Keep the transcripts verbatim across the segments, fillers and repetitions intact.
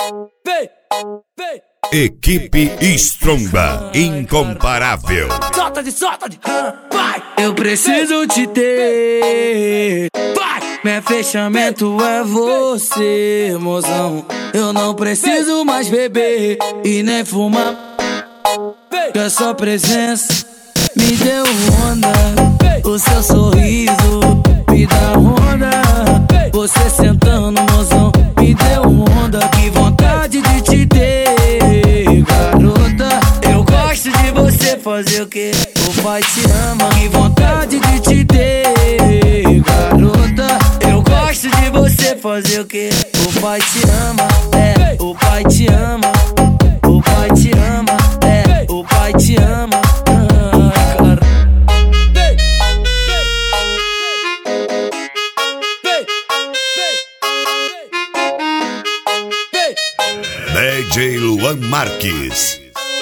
vem, vem. Equipe Stromba, incomparável. Solta de, solta de, vai. Eu preciso te ter, vai. Meu fechamento é você, mozão. Eu não preciso mais beber e nem fumar, que a sua presença me deu onda. O seu sorriso me dá onda. Você sentando, mozão, me deu onda. Que vontade de te ter, garota. Eu gosto de você fazer o que o pai te ama. Que vontade de te ter, garota. Eu gosto de você fazer o que o pai te ama. É, o pai te ama. O pai te ama. É, o pai te ama. Ah, cara. D J Luan Marques.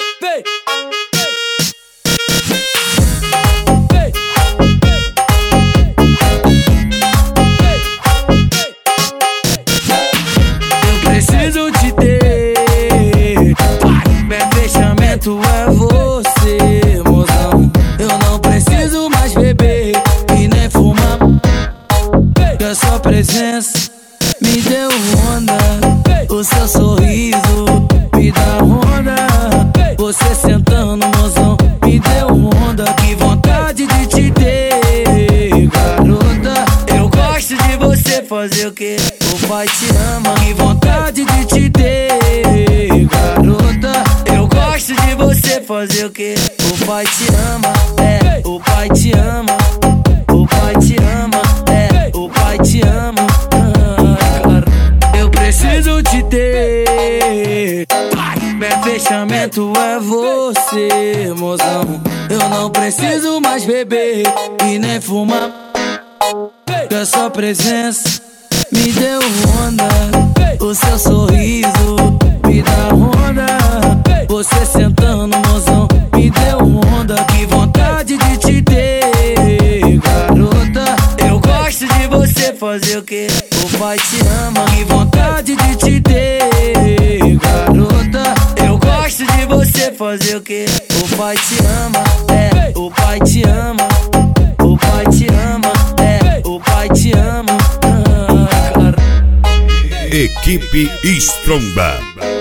Eu preciso te ter, meu fechamento é você, mozão. Eu não preciso mais beber e nem fumar, que a sua presença me deu onda. O seu sorriso me dá onda. Você sentando, mozão, me deu onda. Que vontade de te ter, garota. Eu gosto de você fazer o que o pai te ama. Que vontade de te ter, garota. Eu gosto de você fazer o que o pai te ama. É, o pai te ama. O pai te ama. É, o pai te ama. Ah, cara. Eu preciso te ter, meu fechamento é você, mozão. Eu não preciso mais beber e nem fumar, que a sua presença me deu onda. O seu sorriso me dá onda. Você sentando, mozão, me deu onda. Que vontade de te ter, garota. Eu gosto de você fazer o que o pai te ama. Que vontade de te ter, garota. Eu gosto de você fazer o que o pai te ama. É, o pai te ama. O pai te ama. É, o pai te ama. Ah, cara. Equipe Stromba.